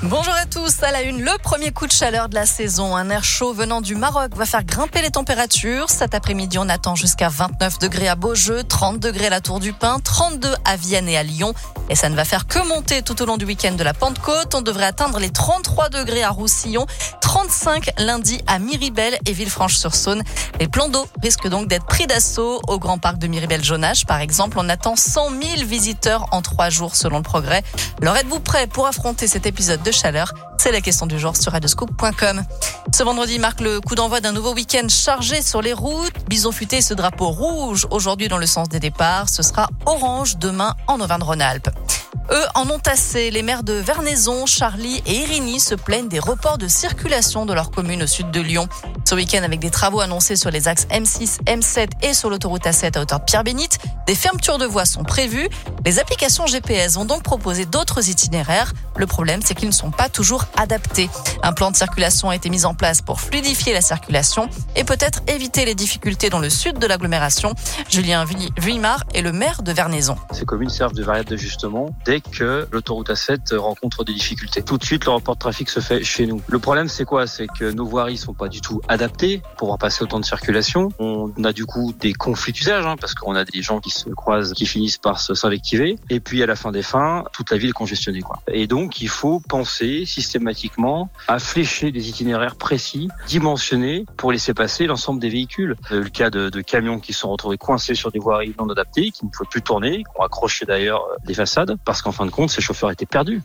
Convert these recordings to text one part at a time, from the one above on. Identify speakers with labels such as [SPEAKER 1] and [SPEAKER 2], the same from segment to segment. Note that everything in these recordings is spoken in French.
[SPEAKER 1] Bonjour à tous, à la une, le premier coup de chaleur de la saison. Un air chaud venant du Maroc va faire grimper les températures. Cet après-midi, on attend jusqu'à 29 degrés à Beaujeu, 30 degrés à la Tour du Pin, 32 à Vienne et à Lyon. Et ça ne va faire que monter tout au long du week-end de la Pentecôte. On devrait atteindre les 33 degrés à Roussillon, 35 lundi à Miribel et Villefranche-sur-Saône. Les plans d'eau risquent donc d'être pris d'assaut. Au Grand Parc de Miribel-Jonage, par exemple, on attend 100 000 visiteurs en 3 jours selon le Progrès. Alors êtes-vous prêts pour affronter cet épisode de chaleur? C'est la question du jour sur radioscoop.com. Ce vendredi marque le coup d'envoi d'un nouveau week-end chargé sur les routes. Bison futé, ce drapeau rouge aujourd'hui dans le sens des départs. Ce sera orange demain en Auvergne-Rhône-Alpes. Eux en ont assez. Les maires de Vernaison, Charly et Irigny se plaignent des reports de circulation de leur commune au sud de Lyon. Ce week-end, avec des travaux annoncés sur les axes M6, M7 et sur l'autoroute A7 à hauteur de Pierre-Bénite, des fermetures de voies sont prévues. Les applications GPS vont donc proposer d'autres itinéraires. Le problème, c'est qu'ils ne sont pas toujours adaptés. Un plan de circulation a été mis en place pour fluidifier la circulation et peut-être éviter les difficultés dans le sud de l'agglomération. Julien Vuillemard est le maire de Vernaison.
[SPEAKER 2] Ces communes servent de variable d'ajustement dès que l'autoroute A7 rencontre des difficultés. Tout de suite, le report de trafic se fait chez nous. Le problème, c'est quoi? C'est que nos voiries sont pas du tout adaptées pour pouvoir passer autant de circulation. On a du coup des conflits d'usage, parce qu'on a des gens qui se croisent, qui finissent par s'invectiver. Et puis, à la fin des fins, toute la ville est congestionnée, Et donc, il faut penser systématiquement à flécher des itinéraires précis, dimensionnés pour laisser passer l'ensemble des véhicules. Le cas de camions qui sont retrouvés coincés sur des voiries non adaptées, qui ne peuvent plus tourner, qui ont accroché d'ailleurs des façades, parce qu'en fin de compte, ces chauffeurs étaient perdus.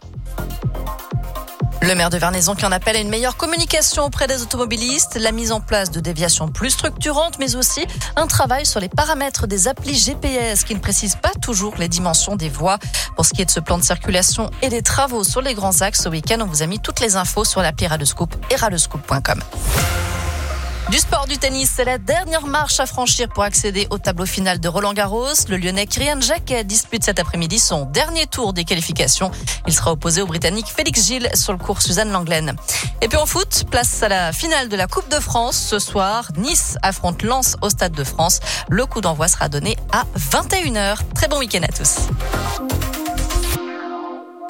[SPEAKER 1] Le maire de Vernaison qui en appelle à une meilleure communication auprès des automobilistes, la mise en place de déviations plus structurantes, mais aussi un travail sur les paramètres des applis GPS qui ne précisent pas toujours les dimensions des voies. Pour ce qui est de ce plan de circulation et des travaux sur les grands axes ce week-end, on vous a mis toutes les infos sur l'appli Radioscoop et radioscoop.com. Du sport, du tennis, c'est la dernière marche à franchir pour accéder au tableau final de Roland-Garros. Le Lyonnais Kyrian Jacquet dispute cet après-midi son dernier tour des qualifications. Il sera opposé au Britannique Félix Gilles sur le court Suzanne Lenglen. Et puis en foot, place à la finale de la Coupe de France. Ce soir, Nice affronte Lens au Stade de France. Le coup d'envoi sera donné à 21h. Très bon week-end à tous.